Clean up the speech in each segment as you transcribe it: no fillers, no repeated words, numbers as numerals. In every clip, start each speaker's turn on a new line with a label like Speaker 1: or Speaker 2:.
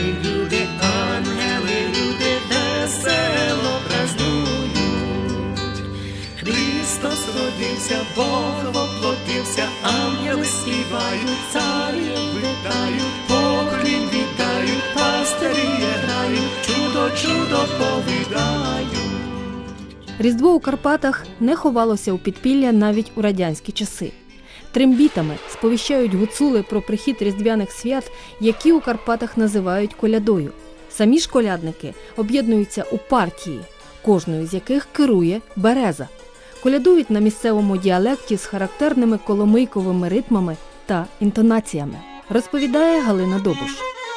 Speaker 1: люди, ангели, люди весело празнують. Христос родився, Бог воплотився, ангели співають, царі вітають, поклін віддають, пастирі грають, чудо, чудо повідають.
Speaker 2: Різдво у Карпатах не ховалося у підпілля навіть у радянські часи. Трембітами сповіщають гуцули про прихід різдвяних свят, які у Карпатах називають колядою. Самі ж колядники об'єднуються у партії, кожною з яких керує береза. Колядують на місцевому діалекті з характерними коломийковими ритмами та інтонаціями, розповідає Галина Добуш.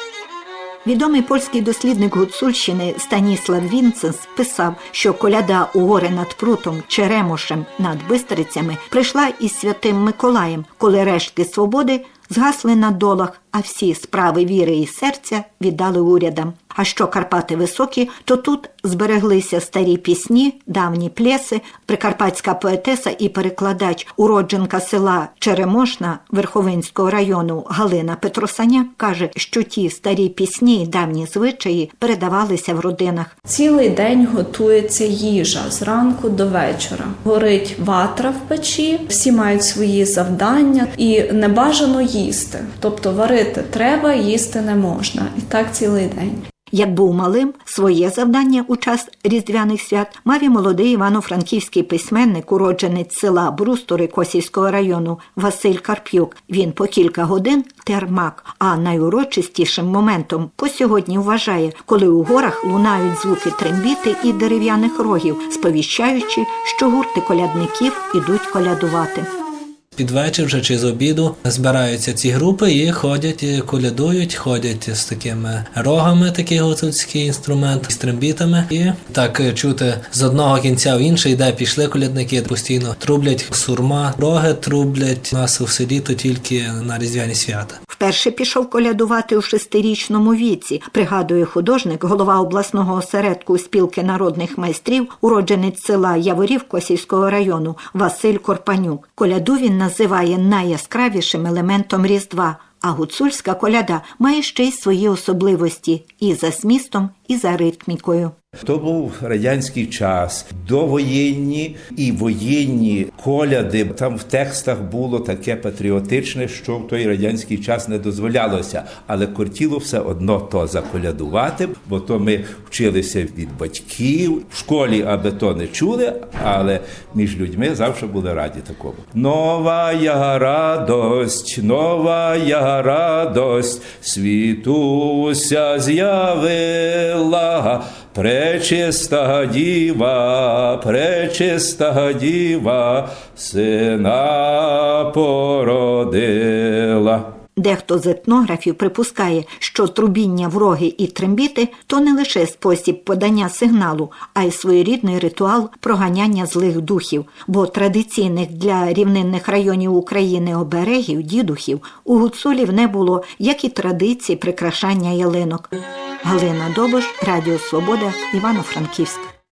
Speaker 3: Відомий польський дослідник Гуцульщини Станіслав Вінценс писав, що коляда у гори над Прутом, Черемошем, над Бистрицями прийшла із Святим Миколаєм, коли рештки свободи згасли на долах, а всі справи віри і серця віддали урядам. А що Карпати високі, то тут збереглися старі пісні, давні плеси. Прикарпатська поетеса і перекладач, уродженка села Черемошна Верховинського району Галина Петросаняк каже, що ті старі пісні і давні звичаї передавалися в родинах.
Speaker 4: Цілий день готується їжа зранку до вечора. Горить ватра в печі, всі мають свої завдання і не бажано їсти. Тобто варити треба, їсти не можна. І так цілий день.
Speaker 3: Як був малим, своє завдання у час різдвяних свят мав і молодий івано-франківський письменник, уродженець села Брустори Косівського району Василь Карп'юк. Він по кілька годин тер мак, а найурочистішим моментом по сьогодні вважає, коли у горах лунають звуки трембіти і дерев'яних рогів, сповіщаючи, що гурти колядників ідуть колядувати.
Speaker 5: Під вечір вже чи з обіду збираються ці групи і ходять, колядують, ходять з такими рогами, такий гуцульський інструмент, з трембітами. І так чути з одного кінця в інший, де пішли колядники, постійно трублять сурма, роги трублять. У нас у селі то тільки на різдвяні свята.
Speaker 3: Вперше пішов колядувати у 6-річному віці, пригадує художник, голова обласного осередку спілки народних майстрів, уродженець села Яворів Косівського району Василь Корпанюк. Коляду він називає найяскравішим елементом Різдва, а гуцульська коляда має ще й свої особливості і за змістом, і за ритмікою.
Speaker 6: То був радянський час, довоєнні і воєнні коляди. Там в текстах було таке патріотичне, що в той радянський час не дозволялося. Але кортіло все одно то заколядувати, бо то ми вчилися від батьків. В школі аби то не чули, але між людьми завжди були раді такому. Новая радость, світуся з'явила, пречиста діва, сина породила.
Speaker 3: Дехто з етнографів припускає, що трубіння в роги і трембіти – то не лише спосіб подання сигналу, а й своєрідний ритуал проганяння злих духів, бо традиційних для рівнинних районів України оберегів, дідухів, у гуцулів не було, як і традиції прикрашання ялинок. Галина Добуш, Радіо Свобода, Івано-Франківськ.